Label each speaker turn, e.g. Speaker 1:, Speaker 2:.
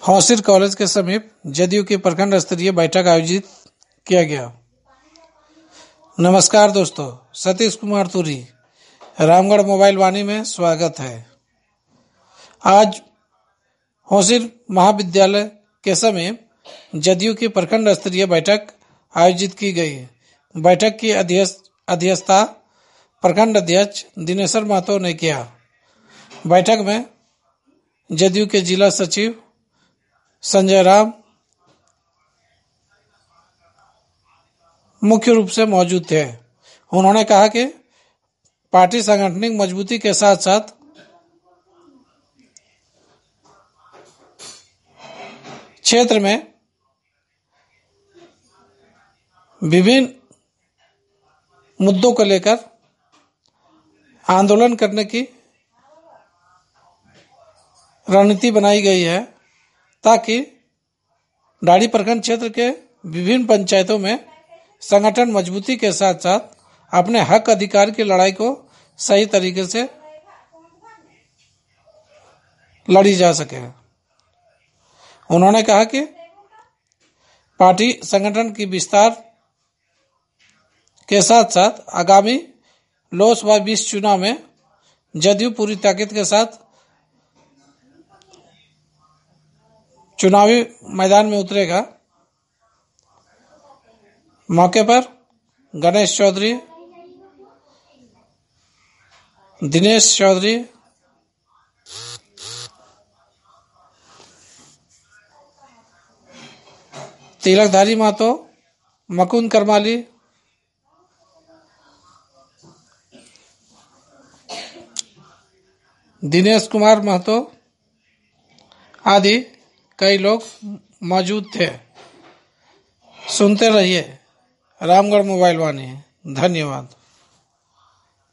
Speaker 1: हौसिर college के समीप जदयू की प्रखंड स्तरीय बैठक आयोजित किया गया। नमस्कार दोस्तों, सतीश कुमार तुरी, रामगढ़ मोबाइल वाणी में स्वागत है। आज हौसिर महाविद्यालय के समीप जदयू की प्रखंड स्तरीय बैठक आयोजित की गई। बैठक की अध्यक्षता प्रखंड अध्यक्ष दिनेश्वर महतो ने किया। बैठक में जदयू के जिला सचिव संजय राम मुख्य रूप से मौजूद थे। उन्होंने कहा कि पार्टी सांगठनिक मजबूती के साथ साथ क्षेत्र में विभिन्न मुद्दों को लेकर आंदोलन करने की रणनीति बनाई गई है, ताकि डाड़ी प्रखंड क्षेत्र के विभिन्न पंचायतों में संगठन मजबूती के साथ साथ अपने हक अधिकार की लड़ाई को सही तरीके से लड़ी जा सके। उन्होंने कहा कि पार्टी संगठन की विस्तार के साथ साथ आगामी लोकसभा 20 चुनाव में जदयू पूरी ताकत के साथ चुनावी मैदान में उतरेगा। मौके पर गणेश चौधरी, दिनेश चौधरी, तिलकधारी महतो, मुकुंद करमाली, दिनेश कुमार महतो आदि कई लोग मौजूद थे। सुनते रहिए रामगढ़ मोबाइल वाणी। धन्यवाद।